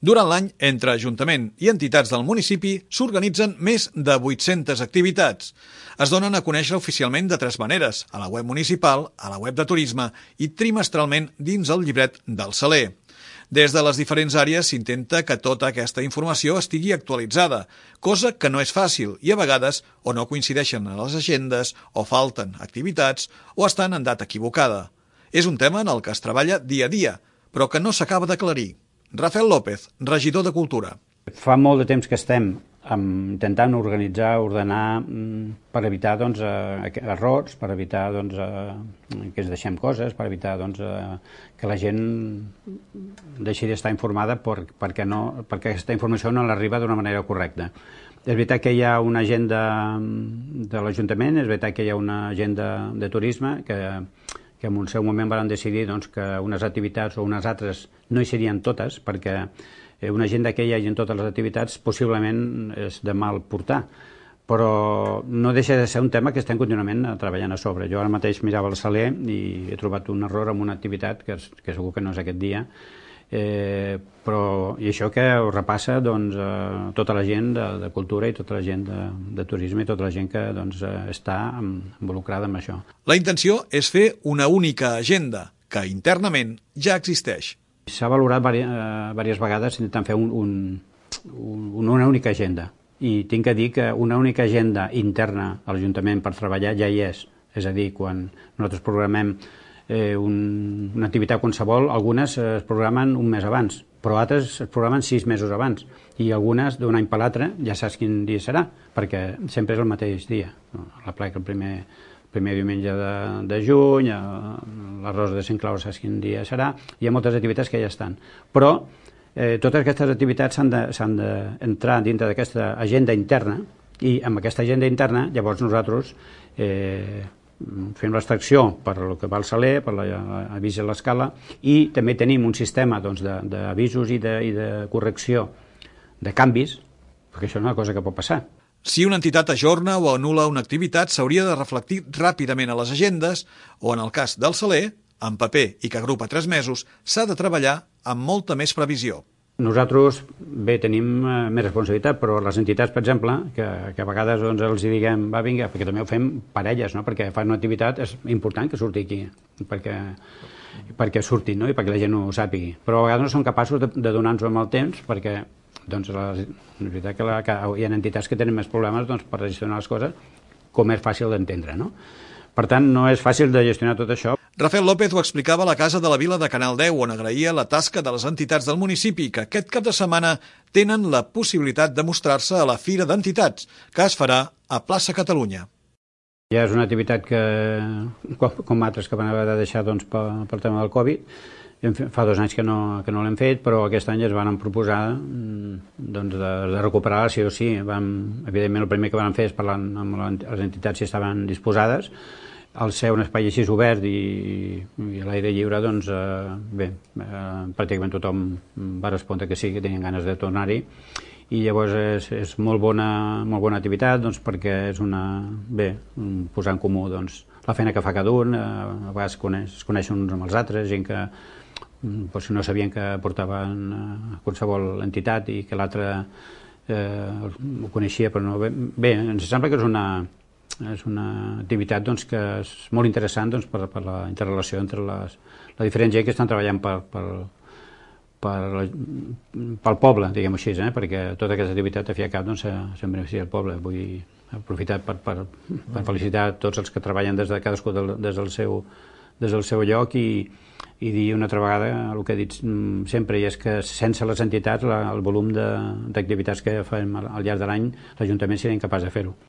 Durant l'any, entre Ajuntament i entitats del municipi s'organitzen més de 800 activitats. Es donen a conèixer oficialment de 3 maneres, a la web municipal, a la web de turisme i trimestralment dins el llibret del Saler. Des de les diferents àrees s'intenta que tota aquesta informació estigui actualitzada, cosa que no és fàcil i a vegades o no coincideixen a les agendes o falten activitats o estan en data equivocada. És un tema en el que es treballa dia a dia, però que no s'acaba d'aclarir. Rafael López, regidor de Cultura. Fa molt de temps que estem intentant organitzar, ordenar, per evitar errors, per evitar que ens deixem coses, per evitar que la gent deixi d'estar informada perquè aquesta informació no l'arriba d'una manera correcta. És veritat que hi ha una agenda de l'Ajuntament, és veritat que hi ha una agenda de turisme que en un seu moment van decidir que unes activitats o unes altres no hi serien totes, perquè una agenda que hi hagi en totes les activitats possiblement és de mal portar, però no deixa de ser un tema que estem contínuament treballant a sobre. Jo ara mateix mirava el Saler i he trobat un error en una activitat que segur que no és aquest dia, i això que ho repassa tota la gent de cultura i tota la gent de turisme i tota la gent que està involucrada en això. La intenció és fer una única agenda, que internament ja existeix. S'ha valorat diverses vegades intentant fer una única agenda, i tinc que dir que una única agenda interna a l'Ajuntament per treballar ja hi és. És a dir, quan nosaltres programem una activitat qualsevol, algunes es programen un mes abans, però altres es programen 6 mesos abans, i algunes d'un any per l'altre ja saps quin dia serà, perquè sempre és el mateix dia. La pleca el primer diumenge de juny, la Rosa de Sant Clau saps quin dia serà, hi ha moltes activitats que ja estan. Però totes aquestes activitats s'han d'entrar dintre d'aquesta agenda interna, i amb aquesta agenda interna llavors nosaltres fem l'extracció per el que va al Saler, per l'avís a l'escala, i també tenim un sistema d'avisos i de correcció de canvis, perquè això és una cosa que pot passar. Si una entitat ajorna o anul·la una activitat, s'hauria de reflectir ràpidament a les agendes o, en el cas del Saler, en paper i que agrupa 3 mesos, s'ha de treballar amb molta més previsió. Nosaltres, tenim més responsabilitat, però les entitats, per exemple, que a vegades els diguem, va, vinga, perquè també ho fem parelles, perquè fan una activitat, és important que surti aquí, perquè surti, i perquè la gent ho sàpigui. Però a vegades no són capaços de donar-nos amb el temps, perquè és veritat que hi ha entitats que tenen més problemes per gestionar les coses, com és fàcil d'entendre, no? Per tant, no és fàcil de gestionar tot això. Rafael López ho explicava a la Casa de la Vila de Canal 10, on agraïa la tasca de les entitats del municipi, que aquest cap de setmana tenen la possibilitat de mostrar-se a la Fira d'Entitats, que es farà a Plaça Catalunya. Ja és una activitat que, com altres que van haver de deixar pel tema del Covid, fa 2 anys que no l'hem fet, però aquest any es van proposar de recuperar-la sí o sí. Evidentment, el primer que van fer és parlar amb les entitats si estaven disposades. Al ser un espai així obert i a l'aire lliure, pràcticament tothom va respondre que sí, que tenien ganes de tornar-hi. I llavors és molt bona activitat, perquè és posar en comú la feina que fa cada un. A vegades es coneixen uns amb els altres, gent que no sabien que portaven a qualsevol entitat i que l'altre ho coneixia, però no. Bé, ens sembla que és una activitat que és molt interessant per la interrelació entre la diferent gent que estan treballant pel poble, diguem-ho així, perquè tota aquesta activitat, a fi i a cap, se'n beneficia el poble. Vull aprofitar per felicitar tots els que treballen cadascú des del seu lloc i dir una altra vegada el que he dit sempre, i és que sense les entitats el volum d'activitats que fem al llarg de l'any l'Ajuntament seria incapaç de fer-ho.